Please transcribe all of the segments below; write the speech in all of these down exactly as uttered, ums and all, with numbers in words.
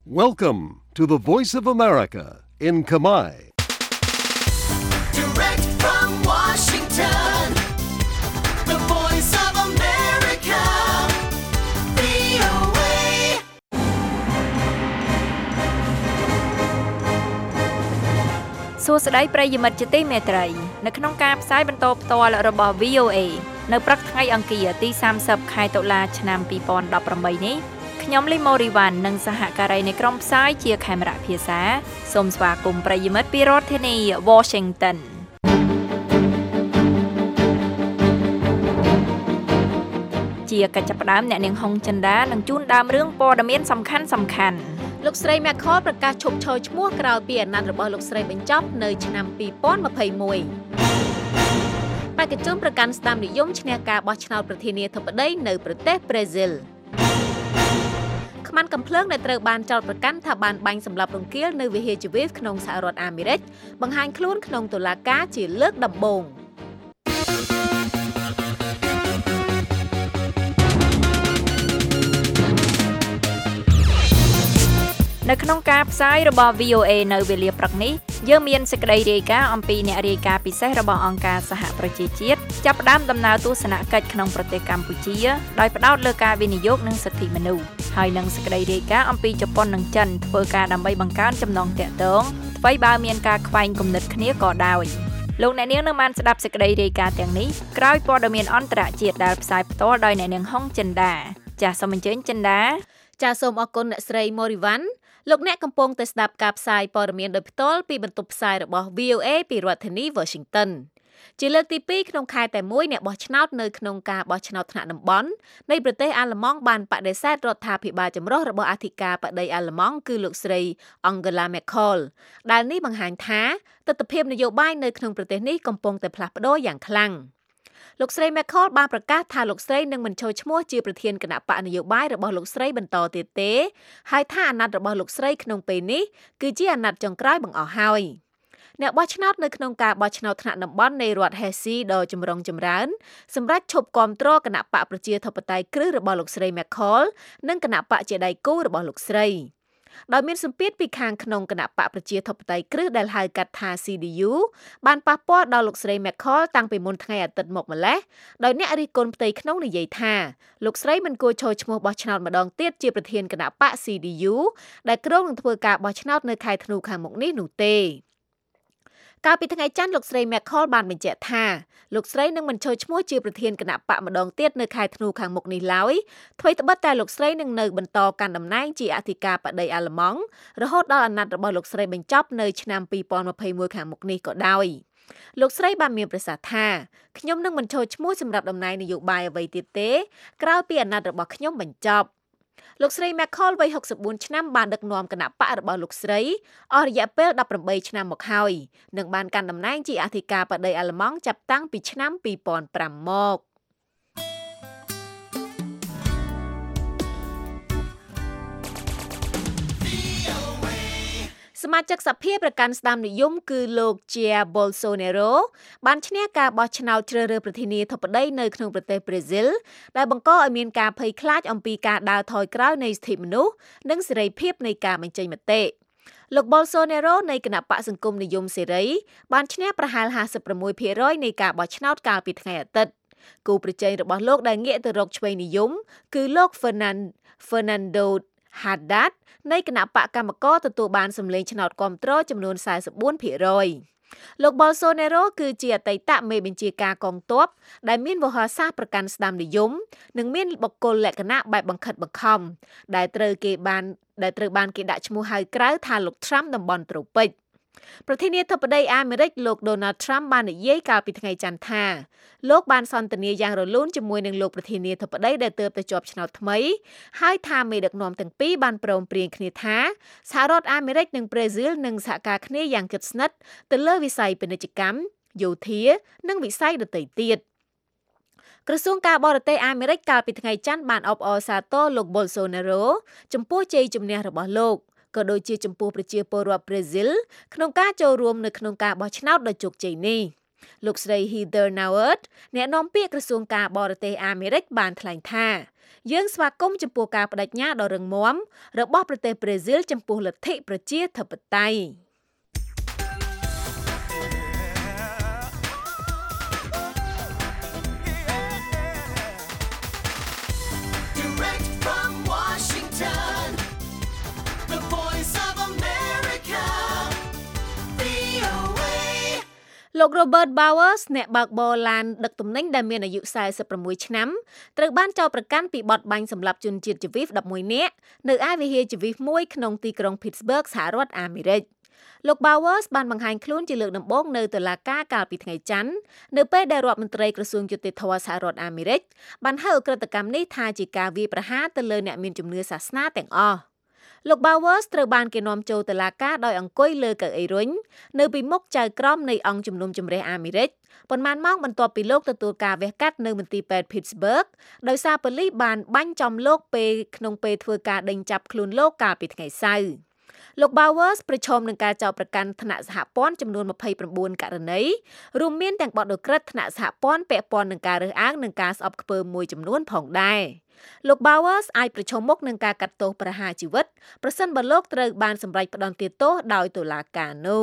Welcome to the Voice of America in Khmer. Direct from Washington, the Voice of America, វី អូ เอសួស្តីប្រិយមិត្តជាទីមេត្រីនៅក្នុងការផ្សាយបន្តផ្ទាល់របស់ វី អូ เอ នៅព្រឹកថ្ងៃអង្គារទីសាមសិបខែតុលាឆ្នាំពីរពាន់ដប់ប្រាំបីនេះខ្ញុំលីម៉ូរីវ៉ាន់និងសហការីនៃក្រុមផ្សាយជាខេមរៈភាសាសូមស្វាគមន៍ប្រិយមិត្តពីរដ្ឋធានី Washington ជាកិច្ចផ្ដើមអ្នកនាងហុងចិន្តានឹងជូនដើមរឿងព័ត៌មានសំខាន់សំខាន់លោកស្រី McCall ប្រកាសឈប់ឈរឈ្មោះក្រោយពីអាណត្តិរបស់លោកស្រីបញ្ចប់នៅឆ្នាំពីរពាន់ម្ភៃមួយ បេក្ខជនប្រកាន់ស្នាមនិយមឈ្នះការបោះឆ្នោតប្រធានាធិបតីនៅប្រទេសប្រេស៊ីលខ្មាន់កំភ្លើងដែលត្រូវបានចោទប្រកាន់ថាបានបាញ់សម្លាប់រង្គាលនៅវិហារជីវីវក្នុងសហរដ្ឋអាមេរិកបង្ហាញខ្លួនក្នុងតុលាការជាលើកដំបូងនៅក្នុងការផ្សាយរបស់ វី អូ เอ នៅវេលាព្រឹកនេះយើងមានសេចក្តីរាយការណ៍អំពីអ្នករាយការណ៍ពិសេសរបស់អង្គការសហប្រជាជាតិចាប់ផ្ដើមដំណើរទស្សនកិច្ចក្នុងប្រទេសកម្ពុជាដោយផ្ដោតលើការវិនិយោគនិងសិទ្ធិមនុស្សហើយនឹងសេចក្តីរាយការណ៍អំពីជប៉ុននិងចិនធ្វើការដើម្បីបង្កើនចំណងទាក់ទងអ្វីបើមានការខ្វែងគំនិតគ្នាក៏ដោយលោកអ្នកនាងនៅបានស្ដាប់សេចក្តីរាយការណ៍ទាំងនេះក្រោយព័ត៌មានអន្តរជាតិដែលផ្សាយផ្ទាល់ដោយអ្នកនាងហុងចិន្តាចាសសូមអញ្ជើញចិន្តាចាសសូមអរគុណអ្នកស្រីម៉ូរីវ៉ាន់លោកអ្នកកំពុងតែស្ដាប់ការផ្សាយព័ត៌មានដោយផ្ទាល់ពីបន្ទប់ផ្សាយរបស់ វី អូ เอ ពីរដ្ឋធានី Washington ជាលើកទីពីរក្នុងខែតែមួយអ្នកបោះឆ្នោតនៅក្នុងការបោះឆ្នោតថ្នាក់តំបន់នៃប្រទេសអាល្លឺម៉ង់បានបដិសេធរដ្ឋាភិបាលចម្រុះរបស់អធិការបតីអាល្លឺម៉ង់គឺលោកស្រី Angela Merkel ដែលនេះបង្ហាញថាទស្សនវិជ្ជានយោបាយនៅក្នុងប្រទេសនេះកំពុងតែផ្លាស់ប្ដូរយ៉ាងខ្លាំងលោកស្រី Merkel បានប្រកាសថាលោកស្រីនឹងមិនចូលឈ្មោះជាប្រធានគណៈបកនយោបាយរបស់លោកស្រីបន្តទៀតទេហើយថាអាណត្តិរបស់លោកស្រីក្នុងពេលនេះគឺជាអាណត្តិចុងក្រោយបង្អស់ហើយអ្នកបោះឆ្នោតនៅក្នុងការបោះឆ្នោតថ្នាក់តំបន់នៃរដ្ឋ Hesse ដ៏ចម្រុងចម្រើនសម្រាប់ឈប់គាំទ្រគណៈបកប្រជាធិបតេយ្យគ្រឹះរបស់លោកស្រី Merkel និងគណៈបកជាដៃគូរបស់លោកស្រីដោយមានសម្ពាធពីខាងក្នុងគណៈបកប្រជាធិបតេយ្យគ្រឹះដែលហៅកាត់ថា ซี ឌី ยู បានប៉ះពាល់ដល់លោកស្រី Merkel តាំងពីមុនថ្ងៃអាទិត្យមកម្លេះដោយអ្នករិះគន់ផ្ទៃក្នុងនិយាយថាលោកស្រីមិនគួរចូលឈ្មោះបោះឆ្នោតម្ដងទៀតជាប្រធានគណៈបក ซี ឌី ยู ដែលគ្រោងនឹងធ្វើការបោះឆ្នោតនៅខែធ្នូខាងមុខនេះនោះទេកាលពីថ្ងៃច័ន្ទលោកស្រី Merkel បានបញ្ជាក់ថាលោកស្រីនឹងមិនចូលឈ្មោះជាប្រធានគណៈបកម្ដងទៀតនៅខែធ្នូខាងមុខនេះឡើយអ្វីត្បិតតែលោកស្រីនឹងនៅបន្តកាន់តំណែងជាអធិការបតីអាល្លឺម៉ង់រហូតដល់អាណត្តិរបស់លោកស្រីបញ្ចប់នៅឆ្នាំពីរពាន់ម្ភៃមួយខាងមុខនេះក៏ដោយលោកស្រីបានមានប្រសាសន៍ថាខ្ញុំនឹងមិនចូលឈ្មោះសម្រាប់តំណែងនយោបាយអ្វីទៀតទេក្រៅពីអាណត្តិរបស់ខ្ញុំបញ្ចប់លោកស្រី Merkel វ័យហុកសិបបួនឆ្នាំបានដឹកនាំគណៈបករបស់លោកស្រីអស់រយៈពេលដប់ប្រាំបីឆ្នាំមកហើយនិងបានកាន់តំណែងជាអធិការបតីអាល្លឺម៉ង់ចាប់តាំងពីឆ្នាំពីរពាន់ប្រាំមកសមាជិកសភាប្រកាន់ស្នាមនិយមគឺលោក Jair Bolsonaro បានឈ្នះការបោះឆ្នោតជ្រើសរើសប្រធានាធិបតីនៅក្នុងប្រទេសប្រេស៊ីលដែលបង្កឲ្យមានការភ័យខ្លាចអំពីការដើរថយក្រោយនៃសិទ្ធិមនុស្សនិងសេរីភាពនៃការបញ្ចេញមតិលោក Bolsonaro នៃគណៈបកសង្គមនិយមសេរីបានឈ្នះប្រហែល ហាសិបប្រាំមួយភាគរយ នៃការបោះឆ្នោតកាលពីថ្ងៃអាទិត្យគូប្រជែងរបស់លោកដែលងាកទៅរកឆ្វេងនិយមគឺលោក Fernando Haddad នៃគណៈបកកម្មករទទួលបានសម្លេងឆ្នោតគាំទ្រចំនួន សែនបួនភាគរយ លោក Bolsonaro គឺជាអតីតមេបញ្ជាការកងទ័ពដែលមានវោហារសាស្ត្រប្រកាន់ស្នាមនិយមនិងមានបុគ្គលលក្ខណៈបែបបង្ខិតបង្ខំដែលត្រូវគេបានដែលត្រូវបានគេដាក់ឈ្មោះហៅក្រៅថាលោក Trump តំបន់ត្រូពិចប្រធានាធិបតីអាមេរិកលោក Donald Trump បាននិយាយកាលពីថ្ងៃច័ន្ទថាលោកបានសន្ទនាយ៉ាងរលូនជាមួយនឹងលោកប្រធានាធិបតីដែលទើបតែជាប់ឆ្នោតថ្មីហើយថាមេដឹកនាំទាំងពីរបានព្រមព្រៀងគ្នាថាសហរដ្ឋអាមេរិកនិងប្រេស៊ីលនឹងសហការគ្នាយ៉ាងជិតស្និទ្ធទៅលើវិស័យពាណិជ្ជកម្មយោធានិងវិស័យដទៃទៀតក្រសួងការបរទេសអាមេរិកកាលពីថ្ងៃច័ន្ទបានអបអរសាទរលោក Bolsonaro ចំពោះជ័យជំនះរបស់លោកក៏ដូចជាចំពោះប្រជាពលរដ្ឋប្រេស៊ីលក្នុងការចូលរួមនៅក្នុងការបោះឆ្នោតដ៏ជោគជ័យនេះលោកស្រី Heather Nauert អ្នកនាំពាក្យក្រសួងការបរទេសអាមេរិកបានថ្លែងថាយើងស្វាគមន៍ចំពោះការបដិញ្ញាដ៏រឹងមាំរបស់ប្រទេសប្រេស៊ីលចំពោះលទ្ធិប្រជាធិបតេយ្យលោក Robert Bowers អ្នកបើកបរឡានដឹកទំនិញដែលមានអាយុสี่สิบหกឆ្នាំត្រូវបានចោទប្រកាន់ពីបទបាញ់សម្លាប់ជនជាតិជីវីសelevenនាក់នៅឯវិហារជីវីសមួយក្នុងទីក្រុង Pittsburgh សហរដ្ឋអាមេរិកលោក Bowers បានបង្ហាញខ្លួនជាលើកដំបូងនៅតុលាការកាលពីថ្ងៃច័ន្ទនៅពេលដែលរដ្ឋមន្ត្រីក្រសួងយុតិធម៌សហរដ្ឋអាមេរិកបានហៅឧក្រិដ្ឋកម្មនេះថាជាការវាយប្រហារទៅលើអ្នកមានជំនឿសាសនាទាំងអស់លោក Bowers ត្រូវបានគេនាំចូលតុលាការដោយអង្គុយលើកៅអីរុញនៅពីមុខចៅក្រមនៃអង្គជំនុំជម្រះអាមេរិកប៉ុន្មានម៉ោងបន្ទាប់ពីលោកទទួលការវះកាត់នៅមន្ទីរពេទ្យ Pittsburgh ដោយសារប៉ូលីសបានបាញ់ចំលោកពេលក្នុងពេលធ្វើការដេញចាប់ខ្លួនលោកកាលពីថ្ងៃសៅរ៍លោក Bowers ប្រឈមនឹងការចោទប្រកាន់ថ្នាក់សហព័ន្ធចំនួនtwenty-nineករណីរួមមានទាំងបទឧក្រិដ្ឋថ្នាក់សហព័ន្ធពាក់ព័ន្ធនឹងការរើសអើងនិងការស្អប់ខ្ពើមមួយចំនួនផងដែរលោក Bowers អាចប្រឈមមុខនឹងការកាត់ទោសប្រហារជីវិតប្រសិនបើលោកត្រូវបានសម្រេចផ្តន្ទាទោសដោយតុលាការនោះ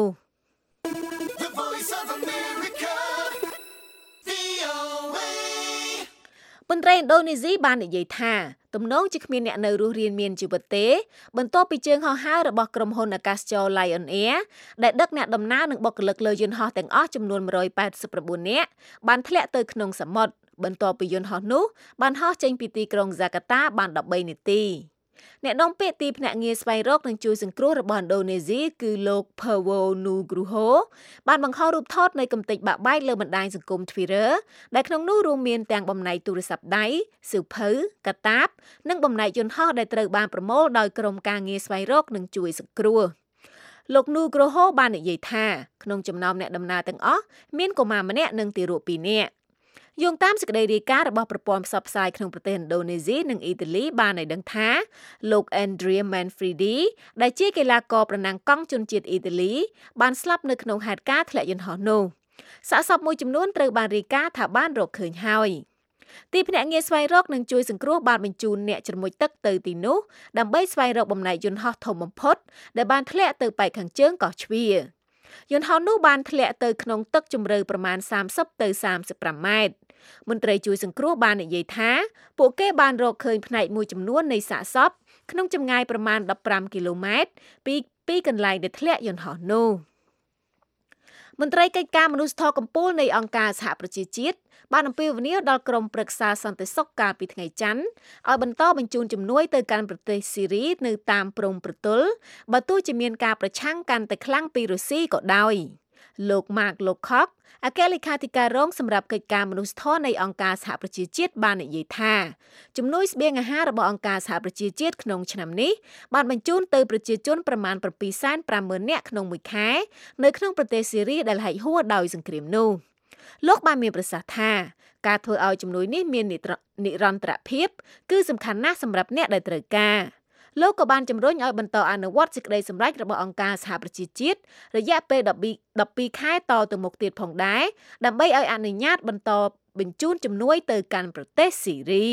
មន្ត្រីឥណ្ឌូនេស៊ីបាននិយាយថាទំនងជាគ្មានអ្នកនៅរស់រានមានជីវិតទេបន្ទាប់ពីជើងហោះហើររបស់ក្រុមហ៊ុនអាកាសចរ Lion Air ដែលដឹកអ្នកដំណើរនិងបុគ្គលិកលើយន្តហោះទាំងអស់ចំនួនone hundred eighty-nineនាក់បានធ្លាក់ទៅក្នុងសមុទ្របន្ទាប់ពីយន្តហោះនោះបានហោះចេញពីទីក្រុងហ្សាកាតាបានthirteenនាទីអ្នកនាំពាក្យទីភ្នាក់ងារស្វែងរកនិងជួយសង្គ្រោះរបស់ឥណ្ឌូនេស៊ីគឺលោក Purwo Nugroho បានបង្ហោះរូបថតនៃកម្ទេចបាក់បែកលើបណ្ដាញសង្គម Twitter ដែលក្នុងនោះរួមមានទាំងបំណែកទូរស័ព្ទដៃសៀវភៅកាតាបនិងបំណែកយន្តហោះដែលត្រូវបានប្រមូលដោយក្រុមការងារស្វែងរកនិងជួយសង្គ្រោះលោក Nugroho បាននិយាយថាក្នុងចំណោមអ្នកដំណើរទាំងអស់មានកុមារម្នាក់និងទារកtwoនាក់យោងតាមសេចក្តីរាយការណ៍របស់ប្រព័ន្ធផ្សព្វផ្សាយក្នុងប្រទេសឥណ្ឌូនេស៊ីនិងអ៊ីតាលីបានឲ្យដឹងថាលោក Andrea Manfredi ដែលជាកីឡាករប្រណាំងកង់ជនជាតិអ៊ីតាលីបានស្លាប់នៅក្នុងហេតុការណ៍ធ្លាក់យន្តហោះនោះសាកសពមួយចំនួនត្រូវបានរាយការណ៍ថាបានរកឃើញហើយទីភ្នាក់ងារស្វែងរកនិងជួយសង្គ្រោះបានបញ្ជូនអ្នកជ្រមុជទឹកទៅទីនោះដើម្បីស្វែងរកបំណែកយន្តហោះធំបំផុតដែលបានធ្លាក់ទៅប៉ែកខាងជើងកោះជ្វាយន្តហោះនោះបានធ្លាក់ទៅក្នុងទឹកជម្រៅប្រមាណthirtyទៅthirty-fiveម៉ែត្រមន្ត្រីជួយសង្គ្រោះបាននិយាយថាពួកគេបានរកឃើញផ្នែកមួយចំនួននៃសាកសពក្នុងចម្ងាយប្រមាណfifteenគីឡូម៉ែត្រពីពីកន្លែងដែលធ្លាក់យន្តហោះនោះមន្ត្រីកិច្ចការមនុស្សធម៌កំពូលនៃអង្គការសហប្រជាជាតិបានអំពាវនាវដល់ក្រុមប្រឹក្សាសន្តិសុខកាលពីថ្ងៃច័ន្ទឲ្យបន្តបញ្ជូនជំនួយទៅកាន់ប្រទេសស៊ីរីនៅតាមព្រំប្រទល់បើទោះជាមានការប្រឆាំងកាន់តែខ្លាំងពីរុស្ស៊ីក៏ដោយលោក Mark Lowcock អគ្គលេខាធិការរងសម្រាប់កិច្ចការមនុស្សធម៌នៃអង្គការសហប្រជាជាតិបាននិយាយថាជំនួយស្បៀងអាហាររបស់អង្គការសហប្រជាជាតិក្នុងឆ្នាំនេះបានបញ្ជូនទៅប្រជាជនប្រមាណseven hundred fiftyនាក់ក្នុងមួយខែនៅក្នុងប្រទេសស៊ីរីដែលហែកហួរដោយសង្គ្រាមនោះលោកបានមានប្រសាសន៍ថាការធ្វើឲ្យជំនួយនេះមាននិរន្តរភាពគឺសំខាន់ណាស់សម្រាប់អ្នកដែលត្រូវការលោកក៏បានជំរុញឲ្យបន្តអនុវត្តសេចក្តីសម្រេចរបស់អង្គការសហប្រជាជាតិរយៈពេលtwelveខែតទៅមុខទៀតផងដែរដើម្បីឲ្យអនុញ្ញាតបន្តបញ្ជូនជំនួយទៅកាន់ប្រទេសស៊ីរី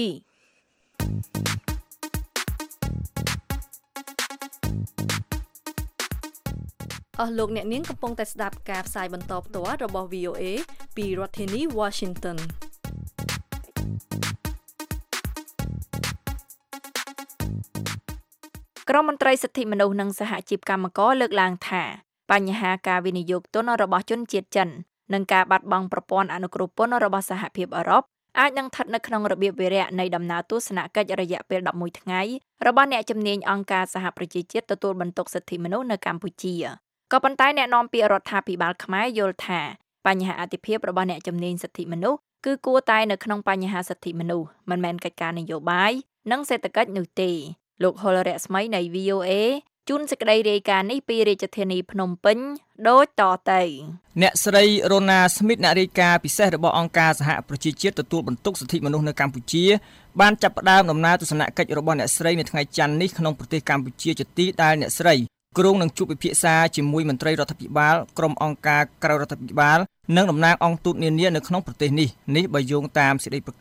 អស់លោកអ្នកនាងកំពុងតែស្ដាប់ការផ្សាយបន្តផ្ទាល់របស់ V O A ពីរដ្ឋធានី Washingtonក្រមមន្ត្រីសិទ្ធិមនុស្សនិងសហជីពកម្មករលើកឡើងថាបញ្ហាការវិនិយោគទុនរបស់ជនជាតិចិននិងការបាត់បង់ប្រព័ន្ធអនុគ្រោះពន្ធរបស់សហភាពអឺរ៉ុបអាចនឹងស្ថិតនៅក្នុងរបៀបវារៈនៃដំណើរទស្សនកិច្ចរយៈពេលelevenថ្ងៃរបស់អ្នកជំនាញអង្គការសហប្រជាជាតិទទួលបន្ទុកសិទ្ធិមនុស្សនៅកម្ពុជាក៏ប៉ុន្តែអ្នកនាំពាក្យរដ្ឋាភិបាលខ្មែរយល់ថាបញ្ហាអធិភាពរបស់អ្នកជំនាញសិទ្ធិមនុស្សគឺគួរតែនៅក្នុងបញ្ហាសិទ្ធិមនុស្សមិនមែនកិច្ចការនយោបាយនិងសេដ្ឋកិច្ចនោះទេលោកហុលរស្មីនៃ V O A ជួនសេចក្តីរាយការណ៍នេះពីរាជធានីភ្នំពេញដូចតទៅអ្នកស្រី Rona Smith អ្នករាយការណ៍ពិសេសរបស់អង្គការសហប្រជាជាតិទទួលបន្ទុកសិទ្ធិមនុស្សនៅកម្ពុជាបានចាប់ផ្ដើមដំណើរទស្សនកិច្ចរបស់អ្នកស្រីនៅថ្ងៃច័ន្ទនេះក្នុងប្រទេសកម្ពុជាជាទីដែលអ្នកស្រីគ្រងនឹងជួបពិភាក្សាជាមួយមន្ត្រីរដ្ឋាភិបាលក្រុមអង្គការក្រៅរដ្ឋាភិបាលនិងតំណាងអង្គទូតនានានៅក្នុងប្រទេសនេះនេះបើយោងតាមសេចក្តីប្រកាស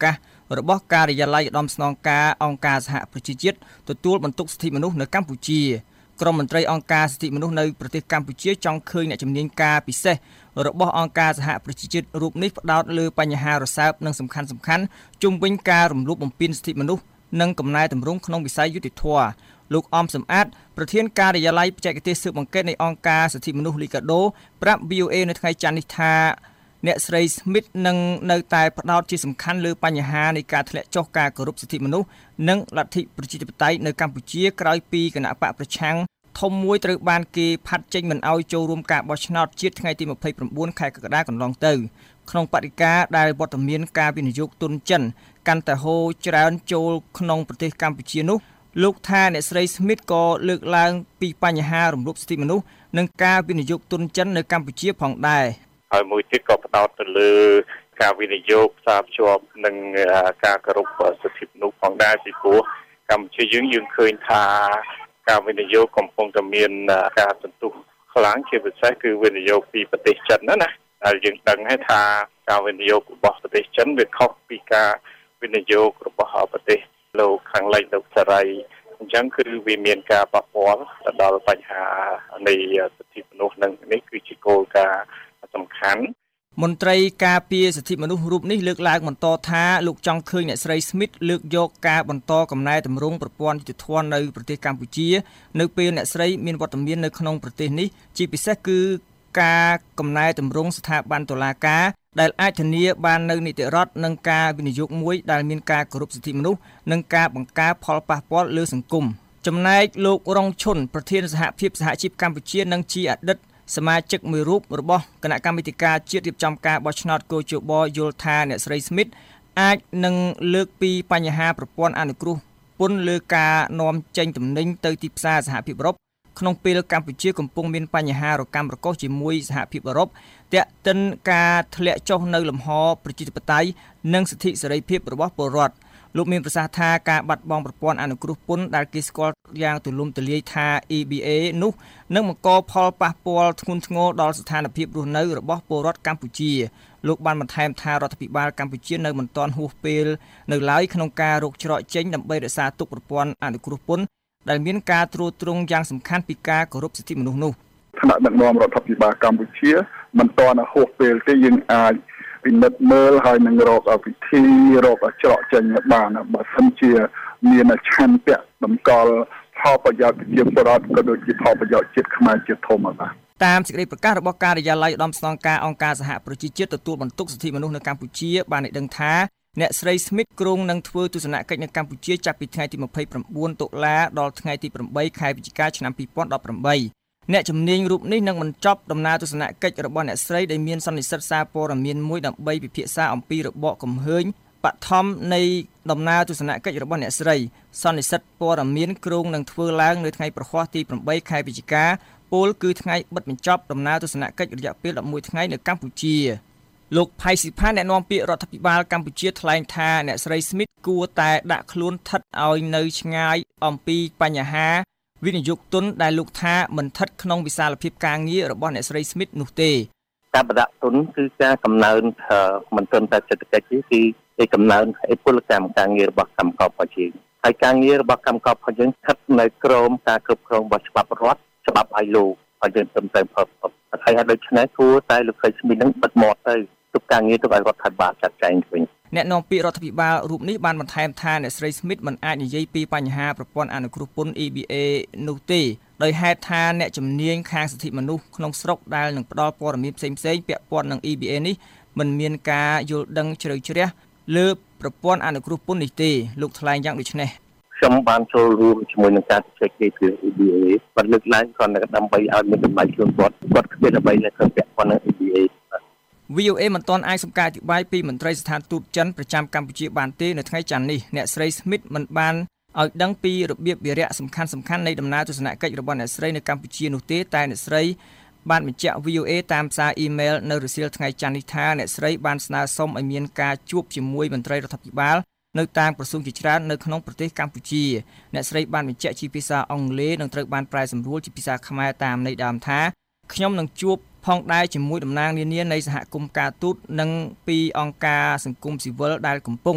របស់ការិយាល័យឧត្តមស្នងការអង្គការសហប្រជាជាតិទទួលបន្ទុកសិទ្ធិមនុស្សនៅកម្ពុជាក្រុមមន្ត្រីអង្គការសិទ្ធិមនុស្សនៅប្រទេសកម្ពុជាចង់ឃើញអ្នកជំនាញការពិសេសរបស់អង្គការសហប្រជាជាតិរូបនេះផ្ដោតលើបញ្ហារសើបនិងសំខាន់សំខាន់ជុំវិញការរំលោភបំពានសិទ្ធិមនុស្សនិងកំណែតម្រង់ក្នុងវិស័យយុត្តិធម៌លោកអំសំអាតប្រធានការិយាល័យបច្ចេកទេសស៊ើបអង្កេតនៃអង្គការសិទ្ធិមនុស្សលីកាដូប្រាប់ វី អូ เอ នៅថ្ងៃច័ន្ទនេះថាអ្នកស្រី Smith នឹងនៅតែផ្ដោតជាសំខាន់លើបញ្ហានៃការធ្លាក់ចុះការគោរពសិទ្ធិមនុស្សនិងលទ្ធិប្រជាធិបតេយ្យនៅកម្ពុជាក្រោយពីគណៈបកប្រឆាំងធំមួយត្រូវបានគេផាត់ចេញមិនឲ្យចូលរួមការបោះឆ្នោតជាតិថ្ងៃទីម្ភៃប្រាំបួនខែកក្កដាកន្លងទៅក្នុងបរិយាកាសដែលវត្តមានការវិនិយោគទុនចិនកាន់តែហូរច្រើនចូលក្នុងប្រទេសកម្ពុជានោះលោកថាអ្នកស្រី Smith ក៏លើកឡើងពីបញ្ហារំលោភសិទ្ធិមនុស្សនិងការវិនិយោគទុនចិននៅកម្ពុជាផងដែរហើយមួយទៀតក៏ផ្ដោតទៅលើការវិនិយោគផ្សារភ្ជាប់នឹងការគោរពសិទ្ធិមនុស្សផងដែរពីព្រោះកម្ពុជាយើងយើងឃើញថាការវិនិយោគកំពុងតែមានការសន្ទុះខ្លាំងជាពិសេសគឺវិនិយោគពីប្រទេសចិនណាណាហើយយើងដឹងហើយថាការវិនិយោគរបស់ប្រទេសចិនវាខុសពីការវិនិយោគរបស់ប្រទេសលោកខាងលិចលោកសេរីអញ្ចឹងគឺវាមានការប៉ះពាល់ទៅដល់បញ្ហានៃសិទ្ធិមនុស្សនឹងនេះគឺជាគោលការណ៍សំខាន់មន្ត្រីការពារសិទ្ធិមនុស្សរូបនេះលើកឡើងបន្តថាលោកចង់ឃើញអ្នកស្រី Smith លើកយកការបន្តកំណែតម្រង់ប្រព័ន្ធយុត្តិធម៌នៅប្រទេសកម្ពុជានៅពេលអ្នកស្រីមានវត្តមាននៅក្នុងប្រទេសនេះជាពិសេសគឺការកំណែតម្រង់ស្ថាប័នតុលាការដែលអាចធានាបាននៅនីតិរដ្ឋនិងការវិនិយោគមួយដែលមានការគោរពសិទ្ធិមនុស្សនិងការបង្ការផលប៉ះពាល់លើសង្គមចំណែកលោករងឈុនប្រធានសហភាពសហជីពកម្ពុជានិងជាអតីតសមាជិកមួយរូបរបស់គណៈកម្មាធិការជាតិរៀបចំការបោះឆ្នោតកោជបយល់ថាអ្នកស្រី Smith អាចនឹងលើកពីបញ្ហាប្រព័ន្ធអនុគ្រោះពន្ធលើការនាំចេញទំនិញទៅទីផ្សារសហភាពអឺរ៉ុបក្នុងពេលកម្ពុជាកំពុងមានបញ្ហារកម្មរកុសជាមួយសហភាពអឺរ៉ុបទាក់ទិនការធ្លាក់ចុះនៅលំហប្រជាធិបតេយ្យនិងសិទ្ធិសេរីភាពរបស់ពលរដ្ឋលោកមានប្រសាសន៍ថាការបាត់បង់ប្រព័ន្ធអនុគ្រោះពន្ធដែលគេស្គាល់យ៉ាងទូលំទូលាយថា អ៊ី ប៊ី เอ នោះនឹងបង្កផលប៉ះពាល់ធ្ងន់ធ្ងរដល់ស្ថានភាពរស់នៅរបស់ពលរដ្ឋកម្ពុជាលោកបានបន្ថែមថារដ្ឋាភិបាលកម្ពុជានៅមិនទាន់ហួសពេលនៅឡើយក្នុងការរកច្រកចេញដើម្បីរក្សាទុកប្រព័ន្ធអនុគ្រោះពន្ធដែលមានការត្រួតត្រងយ៉ាងសំខាន់ពីការគោរពសិទ្ធិមនុស្សនោះថ្នាក់ដឹកនាំរដ្ឋាភិបាលកម្ពុជាមិនទាន់ហួសពេលទេយើងអាចពិនិត្យមើលហើយនឹងរកវិធីរកច្រកចេញបានបើសិនជាមានឆន្ទៈតម្កល់ផលប្រយោជន៍ប្រជាពលរដ្ឋក៏ដូចជាផលប្រយោជន៍ជាតិខ្មែរជាធំបាទតាមសេចក្តីប្រកាសរបស់ការិយាល័យឧត្តមស្នងការអង្គការសហប្រជាជាតិទទួលបន្ទុកសិទ្ធិមនុស្សនៅកម្ពុជាបានឲ្យដឹងថាអ្នកស្រី Smith គ្រោងនឹងធ្វើទស្សនកិច្ចនៅកម្ពុជាចាប់ពីថ្ងៃទីម្ភៃប្រាំបួនតុលាដល់ថ្ងៃទីប្រាំបីខែវិច្ឆិកាឆ្នាំពីរពាន់ដប់ប្រាំបីអ្នកជំនាញរូបនេះនឹងបញ្ចប់ដំណើរទស្សនកិច្ចរបស់អ្នកស្រីដែលមានសន្និសីទសារព័ត៌មានមួយដើម្បីពិភាក្សាអំពីរបបកំហើញបឋមនៃដំណើរទស្សនកិច្ចរបស់អ្នកស្រីសន្និសីទព័ត៌មានគ្រោងនឹងធ្វើឡើងនៅថ្ងៃប្រហ័សទីប្រាំបីខែវិច្ឆិកាពលគឺថ្ងៃបិទបញ្ចប់ដំណើរទស្សនកិច្ចរយៈពេលដប់មួយថ្ងៃនៅកម្ពុជាលោកផៃស៊ីផានអ្នកនាំពាក្យរដ្ឋាភិបាលកម្ពុជាថ្លែងថាអ្នកស្រី Smith គួរតែដាក់ខ្លួនស្ថិតឲ្យនៅឆ្ងាយអំពីបញ្ហាវិនិយោគទុនដែលលោកថាមិនស្ថិតក្នុងវិសាលភាពការងាររបស់អ្នកស្រី Smith នោះទេការបដាក់ទុនគឺការកំណើនមិនត្រឹមតែសេដ្ឋកិច្ចទេគឺគេកំណើនឯពលកម្មការងាររបស់កម្មកររបស់យើងហើយការងាររបស់កម្មកររបស់យើងស្ថិតនៅក្រោមការគ្រប់គ្រងរបស់ច្បាប់រដ្ឋច្បាប់ឲ្យលោកឲ្យយើងត្រឹមត្រូវផលប្រយោជន៍ហើយដូច្នេះគួរតែលោកស្រី Smith នឹងបិទមាត់ទៅទុកការងារទៅឲ្យរដ្ឋាភិបាលចាត់ចែងវិញអ្នកនាំពាក្យរដ្ឋាភិបាលរូបនេះបានបន្ថែមថាអ្នកស្រី Smith មិនអាចនិយាយពីបញ្ហាប្រព័ន្ធអនុគ្រោះពន្ធ អ៊ី ប៊ី เอ នោះទេដោយហេតុថាអ្នកជំនាញខាងសិទ្ធិមនុស្សក្នុងស្រុកដែលនឹងផ្ដល់ព័ត៌មានផ្សេងៗពាក់ព័ន្ធនឹង អ៊ី ប៊ី เอ នេះមិនមានការយល់ដឹងជ្រៅជ្រះលើប្រព័ន្ធអនុគ្រោះពន្ធនេះទេលោកថ្លែងយ៉ាងដូចនេះខ្ញុំបានចូលរួមជាមួយនឹងការជជែកគ្នាពី អ៊ី ប៊ី เอ បានលើកឡើងគ្រាន់តែដើម្បីឲ្យមានតម្លៃខ្លួនគាត់គាត់គ្មានអ្វីនៅក្នុងពាក់ព័ន្ធនឹង អ៊ី ប៊ី เอវី អូ เอ មិនទាន់អាចសម្ការអធិប្បាយពីមន្ត្រីស្ថានទូតចិនប្រចាំកម្ពុជាបានទេនៅថ្ងៃច័ន្ទនេះអ្នកស្រី Smith មិនបានឲ្យដឹងពីរបៀបវារៈសំខាន់សំខាន់នៃដំណើរទស្សនកិច្ចរបស់អ្នកស្រីនៅកម្ពុជានោះទេតែអ្នកស្រីបានបញ្ជាក់ វី អូ เอ តាមសារអ៊ីមែលនៅរសៀលថ្ងៃច័ន្ទនេះថាអ្នកស្រីបានស្នើសុំឲ្យមានការជួបជាមួយមន្ត្រីរដ្ឋាភិបាលនៅតាមក្រសួងជាច្រើននៅក្នុងប្រទេសកម្ពុជាអ្នកស្រីបានបញ្ជាក់ជាភាសាអង់គ្លេសនិងត្រូវបានប្រែសម្រួលជាភាសាខ្មែរតាមន័យដើមថាខ្ញុំនឹងជួបផងដែរជាមួយតំណាងនានានៃសហគមន៍ការទូតនិងពីអង្គការសង្គមស៊ីវិលដែលកំពុង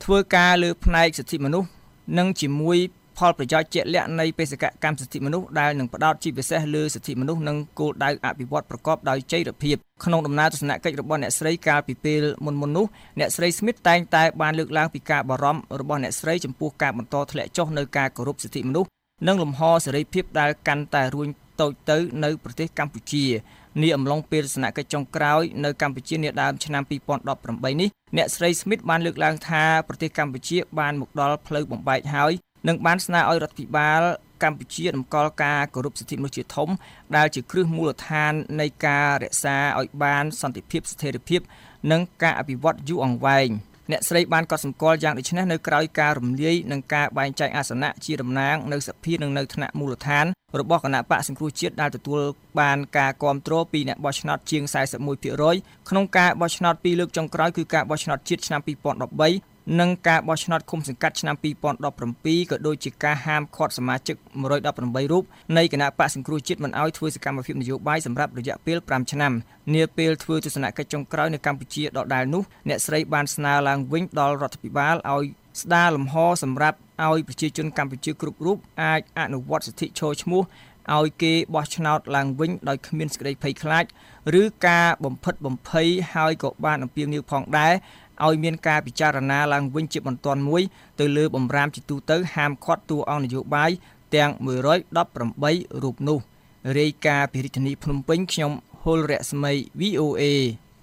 ធ្វើការលើផ្នែកសិទ្ធិមនុស្សនិងជាមួយផលប្រយោជន៍ជាក់លាក់នៃបេសកកម្មសិទ្ធិមនុស្សដែលនឹងផ្ដោតជាពិសេសលើសិទ្ធិមនុស្សនិងគោលដៅអភិវឌ្ឍប្រកបដោយចីរភាពក្នុងដំណើរទស្សនកិច្ចរបស់អ្នកស្រីកាលពីពេលមុនមុននោះអ្នកស្រី Smith តែងតែបានលើកឡើងពីការបារម្ភរបស់អ្នកស្រីចំពោះការបន្តធ្លាក់ចុះនៅការគោរពសិទ្ធិមនុស្សនិងលំហសេរីភាពដែលកាន់តែរួញតូចទៅនៅប្រទេសកម្ពុជានាអំឡុងពេលទស្សនកិច្ចចុងក្រោយនៅកម្ពុជានាដើមឆ្នាំពីរពាន់ដប់ប្រាំបីនេះអ្នកស្រី Smith បានលើកឡើងថាប្រទេសកម្ពុជាបានមកដល់ផ្លូវបំបែកហើយនិងបានស្នើឲ្យរដ្ឋាភិបាលកម្ពុជាតម្កល់ការគោរពសិទ្ធិមនុស្សជាធំដែលជាគ្រឹះមូលដ្ឋាននៃការរក្សាឲ្យបានសន្តិភាពស្ថិរភាពនិងការអភិវឌ្ឍយូរអង្វែងអ្នកស្រីបានកត់សម្គាល់យ៉ាងដូចនេះនៅក្រៅការរំលាយនិងការបែងចែកអាសនៈជាតំណាងនៅសភានិងនៅថ្នាក់មូលដ្ឋានរបស់គណៈបកសង្គ្រោះជាតិដែលទទួលបានការគាំទ្រពីអ្នកបោះឆ្នោតជាង សែសិបមួយភាគរយ ក្នុងការបោះឆ្នោតពីរលើកចុងក្រោយគឺការបោះឆ្នោតជាតិឆ្នាំពីរពាន់ដប់បីនិងការបោះឆ្នោតឃុំសង្កាត់ឆ្នាំពីរពាន់ដប់ប្រាំពីរក៏ដូចជាការហាមឃាត់សមាជិកមួយរយដប់ប្រាំបីរូបនៃគណៈបកសង្គ្រោះជាតិមិនឲ្យធ្វើសកម្មភាពនយោបាយសម្រាប់រយៈពេលប្រាំឆ្នាំនាពេលធ្វើទស្សនកិច្ចចុងក្រោយនៅកម្ពុជាដដែលនោះអ្នកស្រីបានស្នើឡើងវិញដល់រដ្ឋាភិបាលឲ្យស្ដារលំហសម្រាប់ឲ្យប្រជាជនកម្ពុជាគ្រប់រូបអាចអនុវត្តសិទ្ធិចូលឈ្មោះឲ្យគេបោះឆ្នោតឡើងវិញដោយគ្មានសេចក្តីភ័យខ្លាចឬការបំផិតបំភ័យហើយក៏បានអំពាវនាវផងដែរឲ្យមានការពិចារណាឡើងវិញជាបន្ទាន់មួយទៅលើបំរាមជាទូទៅហាមឃាត់តួអង្គនយោបាយទាំងមួយរយដប់ប្រាំបីរូបនោះរាយការណ៍ពីរាជធានីភ្នំពេញខ្ញុំហុលរស្មី វី អូ អេ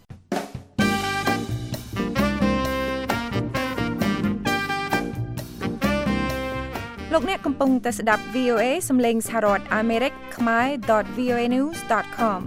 លោកអ្នកកំពុងតែស្ដាប់ វី អូ អេ សំឡេងសហរដ្ឋអាមេរិកខ្មែរ .វី អូ เอ news ដត com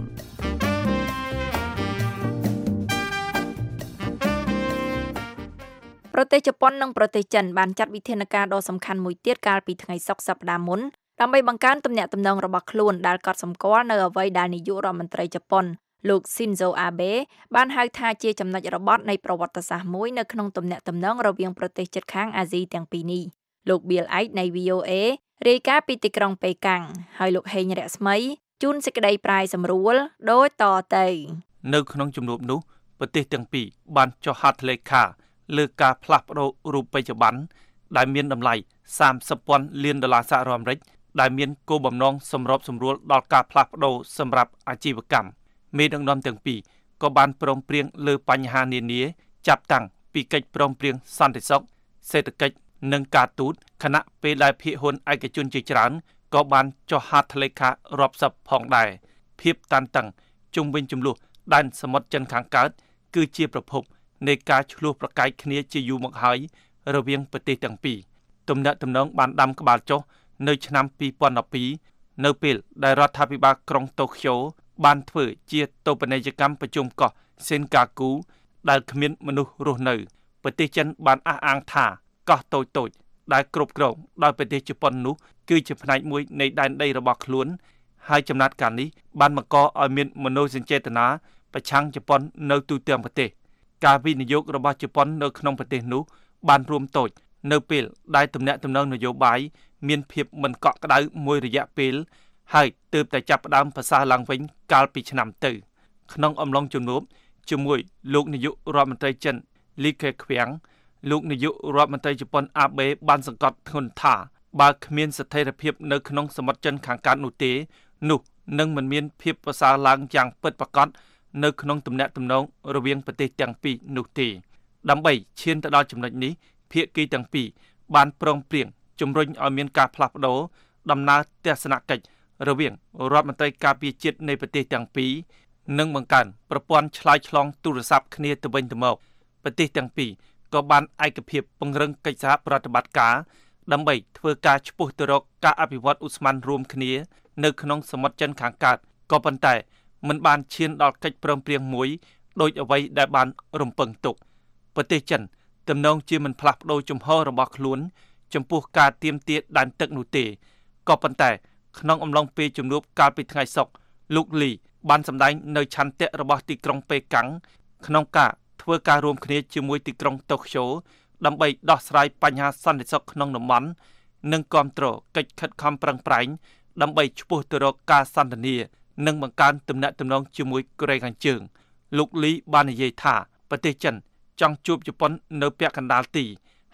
ប្រទេសជប៉ុននិងប្រទេសចិនបានចាត់វិធានការដ៏សំខាន់មួយទៀតកាលពីថ្ងៃសុក្រសប្តាហ៍មុនដើម្បីបង្កើនទំនាក់ទំនងរបស់ខ្លួនដែលកត់សម្គាល់នៅអ្វីដែលនាយករដ្ឋមន្ត្រីជប៉ុនលោក Shinzo Abe បានហៅថាជាចំណុចរបត់នៃប្រវត្តិសាស្ត្រមួយនៅក្នុងទំនាក់ទំនងរវាងប្រទេសជិតខាងអាស៊ីទាំងពីរនេះលោក Bill Ait នៃ វី អូ អេ រាយការណ៍ពីទីក្រុងប៉េកាំងហើយលោកហេងរស្មីជូនសេចក្តីប្រាយសម្រួលដូចតទៅនៅក្នុងជំនួបនោះប្រទេសទាំងពីរបានចុះហត្ថលេខាលើការផ្លាស់ប្តូររូបិយប័ណ្ណដែលមានតម្លៃសាមសិបពាន់លានដុល្លារសហរដ្ឋអាមេរិកដែលមានគោលបំណងសម្របសម្រួលដល់ការផ្លាស់ប្តូរសម្រាប់អាជីវកម្មមេដឹកនាំទាំងពីរក៏បានព្រមព្រៀងលើបញ្ហានានាចាប់តាំងពីកិច្ចព្រមព្រៀងសន្តិសុខសេដ្ឋកិច្ចនិងការទូតខណៈពេលដែលភាគហ៊ុនឯកជនជាច្រើនក៏បានចុះហត្ថលេខារាប់សិបផងដែរភាពតានតឹងជុំវិញចំនួនដែនសមុទ្រចិនខាងកើតគឺជាប្រភពនៃការឆ្លោះប្រកែកគ្នាជាយូរមកហើយរវាងប្រទេសទាំងពីរទំនាក់ទំនងបានដាំក្បាលចុះនៅឆ្នាំពីរពាន់ដប់ពីរនៅពេលដែលរដ្ឋាភិបាលក្រុងតូក្យូបានធ្វើជាតូបនីយកម្មប្រជុំកោះសេនកាគូដែលគ្មានមនុស្សរស់នៅប្រទេសចិនបានអះអាងថាកោះតូចតូចដែលគ្រប់គ្រងដោយប្រទេសជប៉ុននោះគឺជាផ្នែកមួយនៃដែនដីរបស់ខ្លួនហើយចំណាត់ការនេះបានបង្កឲ្យមានមនោសញ្ចេតនាប្រឆាំងជប៉ុននៅទូទាំងប្រទេសការវិនិយោគរបស់ជប៉ុននៅក្នុងប្រទេសនោះបានរួមតូចនៅពេលដែលទំនាក់ទំនងនយោបាយមានភាពមិនកក់ក្ដៅមួយរយៈពេលហើយទើបតែចាប់ផ្ដើមប្រសើរឡើងវិញកាលពីឆ្នាំទៅក្នុងអំឡុងជំនួបជាមួយលោកនាយករដ្ឋមន្ត្រីចិនលីខេខ្វាំងលោកនាយករដ្ឋមន្ត្រីជប៉ុនអាបេបានសង្កត់ធ្ងន់ថាបើគ្មានស្ថិរភាពនៅក្នុងសមុទ្រចិនខាងកើតនោះទេនោះនឹងមិនមានភាពប្រសើរឡើងយ៉ាងពិតប្រាកដនៅក្នុងទំនាក់ទំនងរវាងប្រទេសទាំងពីរនោះទេដើម្បីឈានទៅដល់ចំណុចនេះភាគីទាំងពីរបានព្រមព្រៀងជំរុញឲ្យមានការផ្លាស់ប្ដូរដំណើរទស្សនកិច្ចរវាងរដ្ឋមន្ត្រីការពារជាតិនៃប្រទេសទាំងពីរនិងបង្កើនប្រព័ន្ធឆ្លើយឆ្លងទូរស័ព្ទគ្នាទៅវិញទៅមកប្រទេសទាំងពីរក៏បានឯកភាពពង្រឹងកិច្ចសហប្រតិបត្តិការដើម្បីធ្វើការឆ្ពោះទៅរកការអភិវឌ្ឍឧស្ម័នរួមគ្នានៅក្នុងសមុទ្រចិនខាងកើតក៏ប៉ុន្តែមិនបានឈានដល់កិច្ចព្រមព្រៀងមួយដោយអ្វីដែលបានរំពឹងទុកប្រទេសចិនទំនងជាមិនផ្លាស់ប្ដូរជំហររបស់ខ្លួនចំពោះការទាមទារដែនទឹកនោះទេក៏ប៉ុន្តែក្នុងអំឡុងពេលជំនួបកាលពីថ្ងៃសុក្រលោកលីបានសម្ដែងនៅឆន្ទៈរបស់ទីក្រុងប៉េកាំងក្នុងការធ្វើការរួមគ្នាជាមួយទីក្រុងតូក្យូដើម្បីដោះស្រាយបញ្ហាសន្តិសុខក្នុងតំបន់និងគាំទ្រកិច្ចខិតខំប្រឹងប្រែងដើម្បីឆ្ពោះទៅរកការសន្ទនានិងបង្កើនទំនាក់ទំនងជាមួយកូរ៉េខាងជើងលោកលីបាននិយាយថាប្រទេសចិនចង់ជួបជប៉ុននៅពាក់កណ្ដាលទី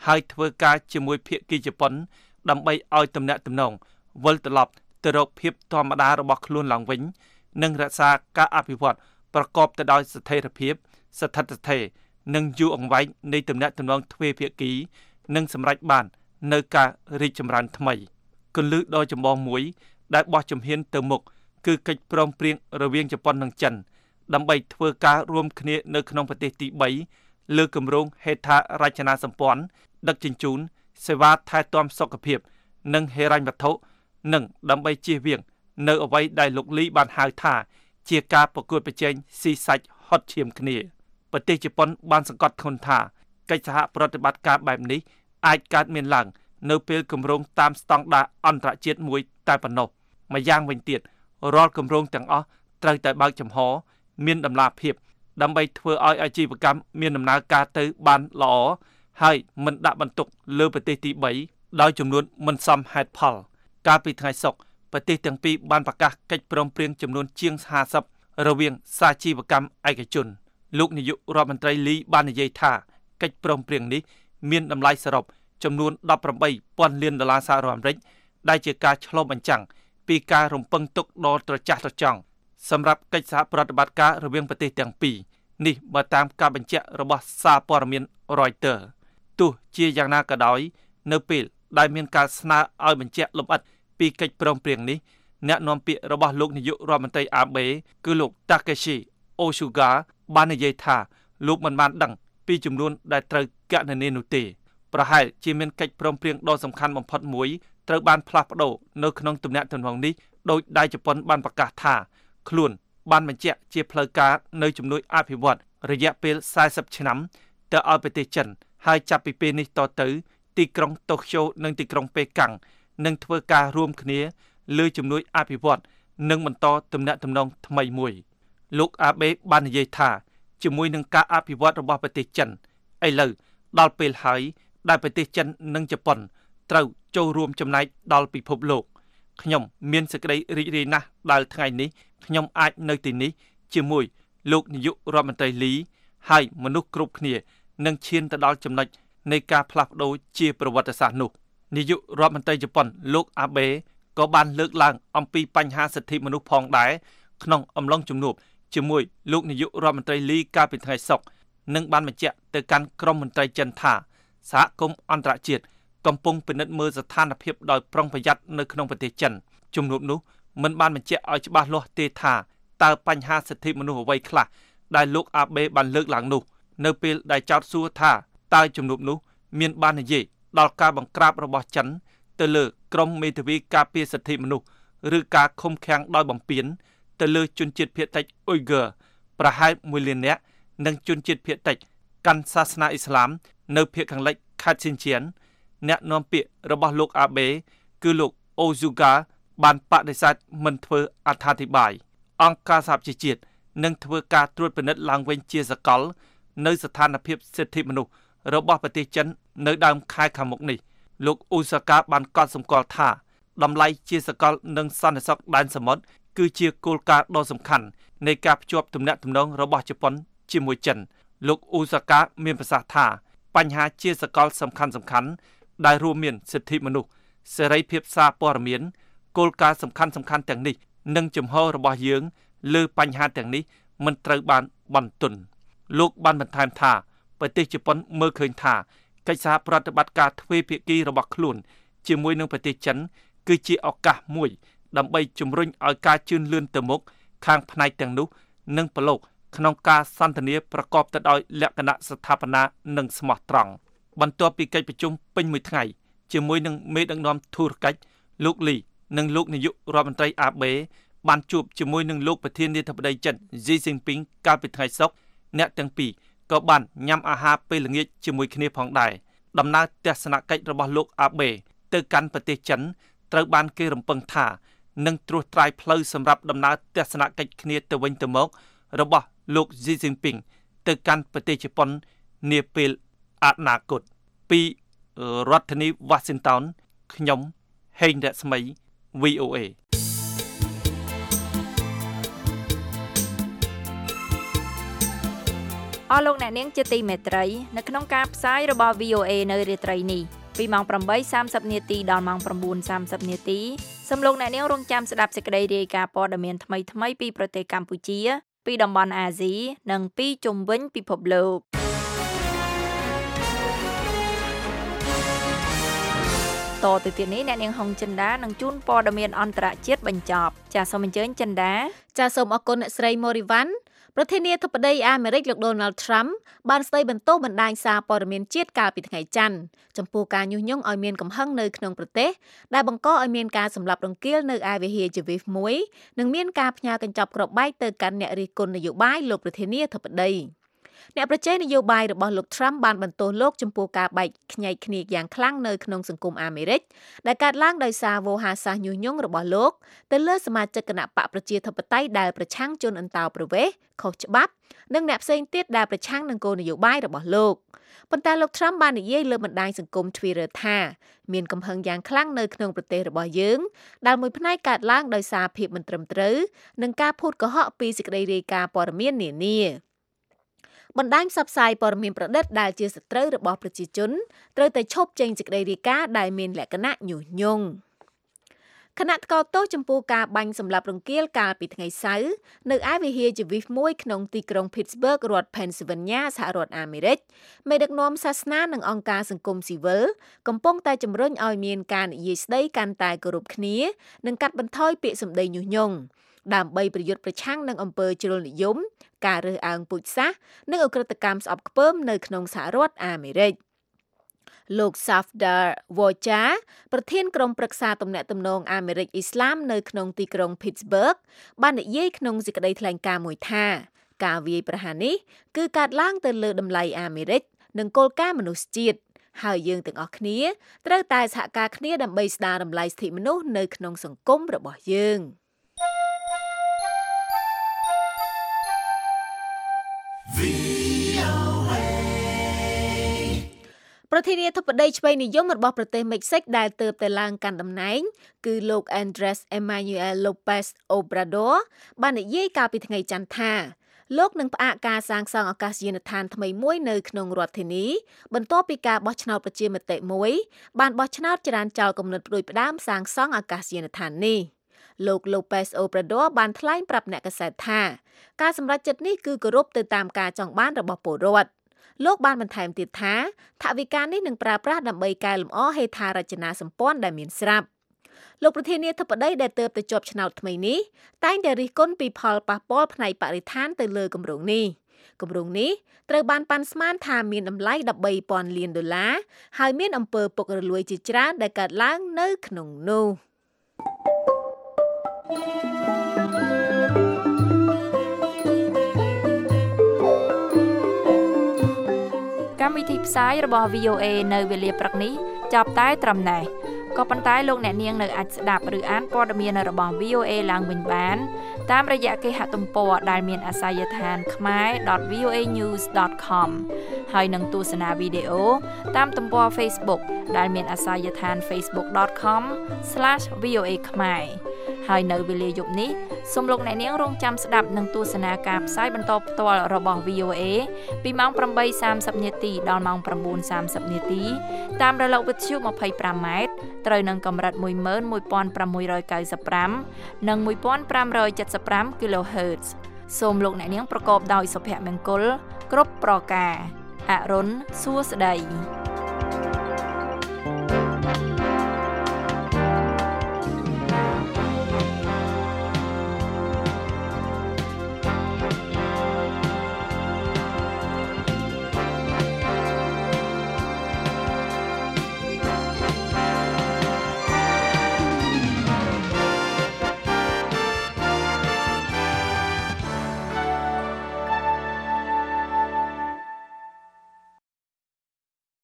ហើយធ្វើការជាមួយភាគីជប៉ុនដើម្បីឲ្យទំនាក់ទំនងវិលត្រឡប់ទៅរកភាពធម្មតារបស់ខ្លួនឡើងវិញនិងរក្សាការអភិវឌ្ឍប្រកបទៅដោយស្ថិរភាពស្ថិតស្ថេរនិងយូរអង្វែងនៃទំនាក់ទំនងទ្វេភាគីនិងសម្រេចបាននៅការរីកចម្រើនថ្មីគន្លឹះដ៏ចម្បងមួយដែលបោះជំហានទៅមុខគឺកិច្ចព្រមព្រៀងរវាងជប៉ុននិងចិនដើម្បីធ្វើការរួមគ្នានៅក្នុងប្រទេសទីបីលើគម្រោងហេដ្ឋារចនាសម្ព័ន្ធដឹកជញ្ជូនសេវាថែទាំសុខភាពនិងហិរញ្ញវត្ថុនិងដើម្បីជៀសវាងនៅអ្វីដែលលោកលីបានហៅថាជាការប្រកួតប្រជែងស៊ីសាច់ហត់ឈាមគ្នាប្រទេសជប៉ុនបានសង្កត់ធ្ងន់ថាកិច្ចសហប្រតិបត្តិការបែបនេះអាចកើតមានឡើងនៅពេលគម្រោងតាមស្តង់ដារអន្តរជាតិមួយតែប៉ុណ្ណោះម្យ៉ាងវិញទៀតរាល់គម្រោងទាំងអស់ត្រូវតែបើកចំហមានដំណាភាពដើម្បីធ្វើឲ្យអាជីវកម្មមានដំណើរការទៅបានល្អហើយមិនដាក់បន្ទុកលើប្រទេសទីបីដោយចំនួនមិនសមហេតុផលកាលពីថ្ងៃសុក្រប្រទេសទាំងពីរបានប្រកាសកិច្ចព្រមព្រៀងចំនួនជាងห้าสิบរវាងសាជីវកម្មឯកជនលោកនាយករដ្ឋមន្ត្រីលីបាននិយាយថាកិច្ចព្រមព្រៀងនេះមានតម្លៃសរុបចំនួនដប់ប្រាំបីពាន់លានដុល្លារសហរដ្ឋអាមេរិកដែលជាការឆ្លុះបញ្ចាំងពីការរំពឹងទុកដ៏ត្រចះត្រចង់សម្រាប់កិច្ចសហប្រតិបត្តិការរវាងប្រទេសទាំងពីរនេះបើតាមការបញ្ជាក់របស់សារព័ត៌មាន Reuters ទោះជាយ៉ាងណាក៏ដោយនៅពេលដែលមានការស្នើឲ្យបញ្ជាក់លម្អិតពីកិច្ចព្រមព្រៀងនេះអ្នកនាំពាក្យរបស់លោកនាយករដ្ឋមន្ត្រីអាបេគឺលោក Takeshi Otsuka បាននិយាយថាលោកមិនបានដឹងពីចំនួនដែលត្រូវគណនានោះទេប្រហែលជាមានកិច្ចព្រមព្រៀងដ៏សំខាន់បំផុតមួយត្រូវបានផ្លាស់ប្ដូរនៅក្នុងទំនាក់ទំនងនេះដោយដែលជប៉ុនបានប្រកាសថាខ្លួនបានបញ្ជាក់ជាផ្លូវការនៅជំនួយអភិវឌ្ឍរយៈពេលสี่สิบឆ្នាំទៅឲ្យប្រទេសចិនហើយចាប់ពីពេលនេះតទៅទីក្រុងតូក្យូនិងទីក្រុងប៉េកាំងនឹងធ្វើការរួមគ្នាលើជំនួយអភិវឌ្ឍនិងបន្តទំនាក់ទំនងថ្មីមួយលោកអាបេបាននិយាយថាជាមួយនឹងការអភិវឌ្ឍរបស់ប្រទេសចិនឥឡូវដល់ពេលហើយដែលប្រទេសចិននិងជប៉ុនត្រូវចូលរួមចំណែកដល់ពិភពលោកខ្ញុំមានសេចក្តីរីករាយណាស់ដែលថ្ងៃនេះខ្ញុំអាចនៅទីនេះជាមួយលោកនាយករដ្ឋមន្ត្រីលីហើយមនុស្សគ្រប់គ្នានឹងឈានទៅដល់ចំណុចនៃការផ្លាស់ប្ដូរជាប្រវត្តិសាស្ត្រនោះនាយករដ្ឋមន្ត្រីជប៉ុនលោកអាបេក៏បានលើកឡើងអំពីបញ្ហាសិទ្ធិមនុស្សផងដែរក្នុងអំឡុងជំនួបជាមួយលោកនាយករដ្ឋមន្ត្រីលីកាលពីថ្ងៃសុក្រនិងបានបញ្ជាក់ទៅកាន់ក្រុមមន្ត្រីចិនថាសហគមន៍អន្តរជាតិកំពុងពិនិត្យមើលស្ថានភាពដោយប្រុងប្រយ័ត្ននៅក្នុងប្រទេសចិនជំនួបនោះមិនបានបញ្ជាក់ឲ្យច្បាស់លាស់ទេថាតើបញ្ហាសិទ្ធិមនុស្សអ្វីខ្លះដែលលោកអាបេបានលើកឡើងនោះនៅពេលដែលចោទសួរថាតើជំនួបនោះមានបាននិយាយដល់ការបង្ក្រាបរបស់ចិនទៅលើក្រុមមេធាវីការពារសិទ្ធិមនុស្សឬការឃុំឃាំងដោយបំពានទៅលើជនជាតិភាគតិចអ៊ុយហ្គើប្រហែលមួយលាននាក់និងជនជាតិភាគតិចកាន់សាសនាអ៊ីស្លាមនៅភាគខាងលិចខេត្តស៊ីនជៀនអ្នកនាំពាក្យរបស់លោកអាបេគឺលោកអូស៊ូហ្កាបានបដិសេធមិនធ្វើអត្ថាធិប្បាយអង្គការសហប្រជាជាតិនឹងធ្វើការត្រួតពិនិត្យឡើងវិញជាសកលនៅស្ថានភាពសិទ្ធិមនុស្សរបស់ប្រទេសចិននៅដើមខែខាងមុខនេះលោកអូស៊ូកាបានកត់សម្គាល់ថាតម្លៃជាសកលនិងសន្តិសុខដែនសមុទ្រគឺជាគោលការណ៍ដ៏សំខាន់នៃការភ្ជាប់ទំនាក់ទំនងរបស់ជប៉ុនជាមួយចិនលោកអូស៊ូកាមានប្រសាសន៍ថាបញ្ហាជាសកលសំខាន់សំខាន់ដែលរួមមានសិទ្ធិមនុស្សសេរីភាពសារព័ត៌មានគោលការណ៍សំខាន់សំខាន់ទាំងនេះនិងជំហររបស់យើងលើបញ្ហាទាំងនេះមិនត្រូវបានបន្ទន់លោកបានបន្ថែមថាប្រទេសជប៉ុនមើលឃើញថាកិច្ចសហប្រតិបត្តិការទ្វេភាគីរបស់ខ្លួនជាមួយនឹងប្រទេសចិនគឺជាឱកាសមួយដើម្បីជំរុញឲ្យការជឿនលឿនទៅមុខខាងផ្នែកទាំងនោះនិងប្រឡូកក្នុងការសន្ទនាប្រកបទៅដោយលក្ខណៈស្ថាបនានិងស្មោះត្រង់បន្ទាប់ពីកិច្ចប្រជុំពេញមួយថ្ងៃជាមួយនឹងមេដឹកនាំធុរកិច្ចលោកលីនិងលោកនាយករដ្ឋមន្ត្រីអាបេបានជួបជាមួយនឹងលោកប្រធានាធិបតីចិនស៊ីជីនពីងកាលពីថ្ងៃសុក្រអ្នកទាំងពីរក៏បានញ៉ាំអាហារពេលល្ងាចជាមួយគ្នាផងដែរដំណើរទស្សនកិច្ចរបស់លោកអាបេទៅកាន់ប្រទេសចិនត្រូវបានគេរំពឹងថានឹងត្រួសត្រាយផ្លូវសម្រាប់ដំណើរទស្សនកិច្ចគ្នាទៅវិញទៅមករបស់លោកស៊ីជីនពីងទៅកាន់ប្រទេសជប៉ុននាពេលអនាគតពីរដ្ឋធានី Washington ខ្ញុំហេងរស្មី វី អូ เอអអស់លោកអ្នកនាងជាទីមេត្រីនៅក្នុងការផ្សាយរបស់ វី អូ เอ នៅរាត្រីនេះពីម៉ោងប្រាំបីសាមសិបនាទីដល់ម៉ោង៩សាមសិបនាទីសូមលោកអ្នកនាងរងចាំស្ដាប់សេចក្តីរាយការណ៍ព័ត៌មានថ្មីៗពីប្រទេសកម្ពុជាពីតំបន់អាស៊ីនិងពីជុំវិញពិភពលោកតទៅទៀតនេះអ្នកនាងហុងចិន្តានឹងជូនព័ត៌មានអន្តរជាតិបញ្ចប់ចាសសូមអញ្ជើញចិន្តាចាសសូមអរគុណអ្នកស្រី Morivan ប្រធានាធិបតីអាមេរិកលោក Donald Trump បានស្ដីបន្ទោសបណ្ដាញសារព័ត៌មានជាតិកាលពីថ្ងៃច័ន្ទចំពោះការញុះញង់ឲ្យមានកំហឹងនៅក្នុងប្រទេសដែលបង្កឲ្យមានការសម្លាប់រង្គាលនៅឯវិហារជីវីសមួយនិងមានការផ្ញើកញ្ចប់គ្រាប់បែកទៅកាន់អ្នករិះគន់នយោបាយលោកប្រធានាធិបតីអ្នកប្រជែងនយោបាយរបស់លោក Trump បានបន្ទោសលោកចំពោះការបែកខ្ញែកគ្នាយ៉ាងខ្លាំងនៅក្នុងសង្គមអាមេរិកដែលកើតឡើងដោយសារវោហារសាស្ត្រញុះញង់របស់លោកទៅលើសមាជិកគណៈបកប្រជាធិបតេយ្យដែលប្រឆាំងជនអន្តោប្រវេសន៍ខុសច្បាប់និងអ្នកផ្សេងទៀតដែលប្រឆាំងនឹងគោលនយោបាយរបស់លោកប៉ុន្តែលោក Trump បាននិយាយលើបណ្ដាញសង្គម Twitter ថាមានកំហឹងយ៉ាងខ្លាំងនៅក្នុងប្រទេសរបស់យើងដែលមួយផ្នែកកើតឡើងដោយសារភាពមិនត្រឹមត្រូវនិងការភូតកុហកពីសេចក្តីរាយការណ៍ព័ត៌មាននានាបណ្ដាញផ្សព្វផ្សាយព័ត៌មានប្រឌិតដែលជាសត្រូវរបស់ប្រជាជនត្រូវតែឈប់ចេញសេចក្តីរាយការណ៍ដែលមានលក្ខណៈញុះញង់គណៈថ្កោលទោសចំពោះការបាញ់សម្លាប់រង្គាលកាលពីថ្ងៃសៅរ៍នៅឯវិហារជីវីសមួយក្នុងទីក្រុង Pittsburgh រដ្ឋ Pennsylvania សហរដ្ឋអាមេរិកមេដឹកនាំសាសនានិងអង្គការសង្គមស៊ីវិលកំពុងតែជំរុញឲ្យមានការនិយាយស្ដីកាន់តែគោរពគ្នានិងកាត់បន្ថយពាក្យសម្ដីញុះញង់ដើម្បីប្រយុទ្ធប្រឆាំងនឹងអំពើជ្រុលនិយមការរើសអើងពូជសាសន៍និងអ ுக ្រិតកម្មស្អប់ខ្ពើមនៅក្នុងសហរដ្ឋអាមេរិកលោក Safdar Voja ប្រធានក្រុមប្រឹក្សាទំនាក់ទំនងអាមេរិកអ៊ីស្លាមនៅក្នុងទីក្រុង Pittsburgh បាននិយាយក្នុងសេចក្តីថ្លែងការណ៍មួយថាការវាយប្រហារនេះគឺកើតឡើងទៅលើតម្លៃអាមេរិកនិងគោលការណ៍មនុស្សជាតិហើយយើងទាំងអស់គ្នាត្រូវតែសហការគ្នាដើម្បីស្ដារតម្លៃសិទ្ធិមនុស្សនៅក្នុងសង្គមរបស់យើងប្រធានាធិបតីឆ្វេងនិយមរបស់ប្រទេសមិចស៊ិកដែលទើបតែឡើងកាន់តំណែងគឺលោក Andrés Manuel López Obrador បាននិយាយកាលពីថ្ងៃច័ន្ទថាលោកនឹងផ្អាកការសាងសង់អាកាសយានដ្ឋានថ្មីមួយនៅក្នុងរដ្ឋធានីបន្ទាប់ពីការបោះឆ្នោតប្រជាមតិមួយបានបោះឆ្នោតចរានចោលគំនិតផ្ដួចផ្ដើមសាងសង់អាកាសយានដ្ឋាននេះលោក López Obrador បានថ្លែងប្រាប់អ្នកកាសែតថាការសម្រេចចិត្តនេះគឺគោរពទៅតាមការចង់បានរបស់ពលរដ្ឋលោកបានបន្ថែមទៀតថាថវិកានេះនឹងប្រើប្រាស់ដើម្បីកែលម្អហេដ្ឋារចនាសម្ព័ន្ធដែលមានស្រាប់លោកប្រធានាធិបតីដែលទើបតែជាប់ឆ្នោតថ្មីនេះតែងតែរិះគន់ពីផលប៉ះពាល់ផ្នែកបរិស្ថានទៅលើគម្រោងនេះគម្រោងនេះត្រូវបានប៉ាន់ស្មានថាមានតម្លៃដប់បីពាន់លានដុល្លារហើយមានអំពើពុករលួយជាច្រើនដែលកើតឡើងនៅក្នុងនោះកម្មវិធីផ្សាយរបស់ វី អូ เอ នៅវេលាព្រឹកនេះចប់តែត្រឹមណេះក៏ប៉ុន្តែលោកអ្នកនាងនៅអាចស្ដាប់ឬអានព័ត៌មានរបស់ វី អូ เอ ឡើងវិញបានតាមរយៈគេហទំព័រដែលមានអាសយដ្ឋាន khmer dot v o a news dot com ហើយនឹងទស្សនាវីដេអូតាមទំព័រ Facebook ដែលមានអាសយដ្ឋាន facebook dot com slash v o a khmer ហើយនៅវេលាយប់នេះសូមលោកអ្នកនាងរងចាំស្ដាប់និងទស្សនាការផ្សាយបន្តផ្ទាល់របស់ វី អូ เอ ពីម៉ោងប្រាំបីសាមសិបនាទីដល់ម៉ោង៩សាមសិបនាទីតាមរលកវិទ្យុម្ភៃប្រាំម៉ែត្រត្រូវនឹងកម្រិតមួយម៉ឺនមួយពាន់ប្រាំមួយរយកៅសិបប្រាំនិងមួយពាន់ប្រាំរយចិតសិបប្រាំ kilohertz សូមលោកអ្នកនាងប្រកបដោយសុភមង្គលគ្រប់ប្រការអរុនសួស្តី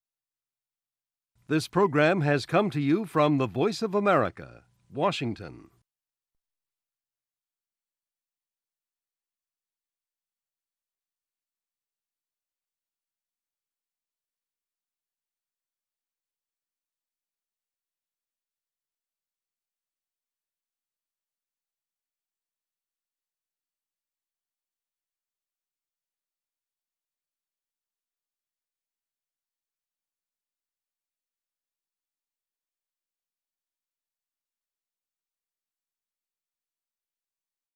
This program has come to you from the Voice of America, Washington.